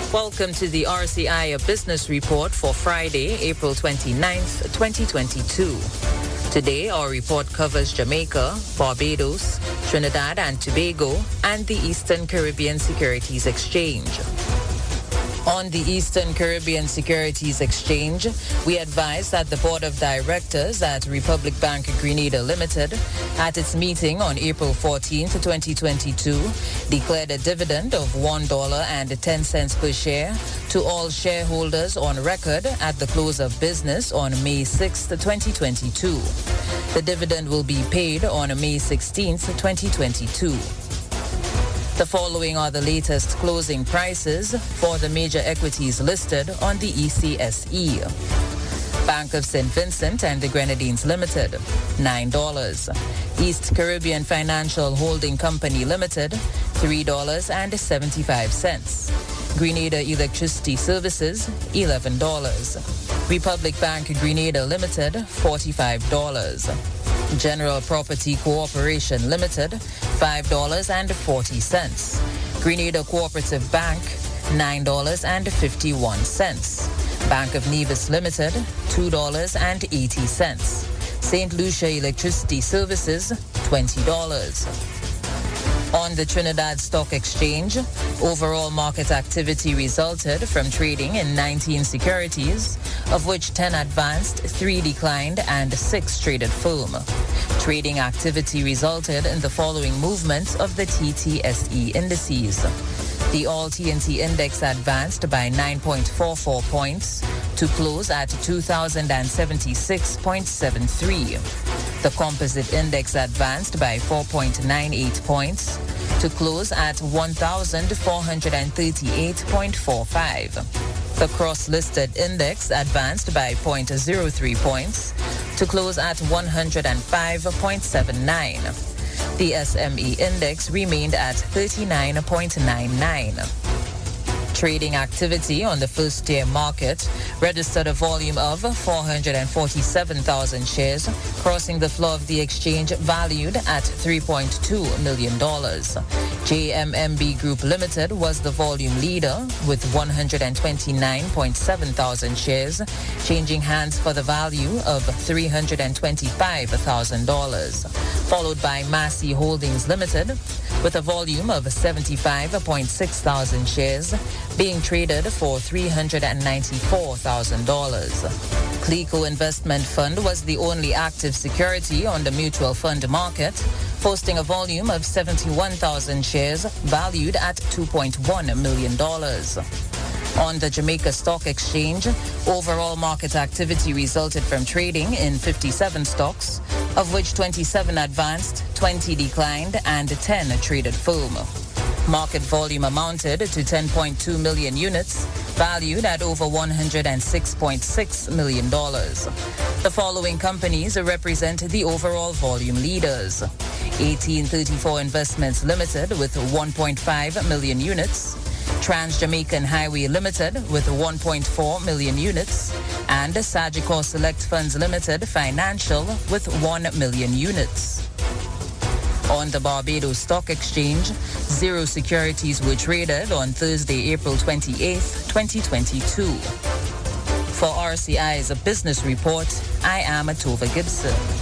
Welcome to the RCI Business Report for Friday, April 29th, 2022. Today, our report covers Jamaica, Barbados, Trinidad and Tobago, and the Eastern Caribbean Securities Exchange. On the Eastern Caribbean Securities Exchange, we advise that the Board of Directors at Republic Bank Grenada Limited, at its meeting on April 14, 2022, declared a dividend of $1.10 per share to all shareholders on record at the close of business on May 6, 2022. The dividend will be paid on May 16, 2022. The following are the latest closing prices for the major equities listed on the ECSE. Bank of St. Vincent and the Grenadines Limited, $9. East Caribbean Financial Holding Company Limited, $3.75. Grenada Electricity Services, $11. Republic Bank Grenada Limited, $45. General Property Corporation Limited, $5.40. Grenada Cooperative Bank, $9.51. Bank of Nevis Limited, $2.80. St. Lucia Electricity Services, $20. On the Trinidad Stock Exchange, overall market activity resulted from trading in 19 securities, of which 10 advanced, 3 declined, and 6 traded firm. Trading activity resulted in the following movements of the TTSE indices. The All TNT Index advanced by 9.44 points to close at 2,076.73. The Composite Index advanced by 4.98 points to close at 1,438.45. The Cross-Listed Index advanced by 0.03 points to close at 105.79. The SME Index remained at 39.99. Trading activity on the first-tier market registered a volume of 447,000 shares, crossing the floor of the exchange valued at $3.2 million. JMMB Group Limited was the volume leader with 129.7 thousand shares, changing hands for the value of $325,000, followed by Massey Holdings Limited with a volume of 75.6 thousand shares, being traded for $394,000. Clico Investment Fund was the only active security on the mutual fund market, posting a volume of 71,000 shares valued at $2.1 million. On the Jamaica Stock Exchange, overall market activity resulted from trading in 57 stocks, of which 27 advanced, 20 declined, and 10 traded firm. Market volume amounted to 10.2 million units, valued at over $106.6 million. The following companies represent the overall volume leaders. 1834 Investments Limited with 1.5 million units, Trans-Jamaican Highway Limited with 1.4 million units, and Sagicor Select Funds Limited Financial with 1 million units. On the Barbados Stock Exchange, 0 securities were traded on Thursday, April 28th, 2022. For RCI's Business Report, I am Tova Gibson.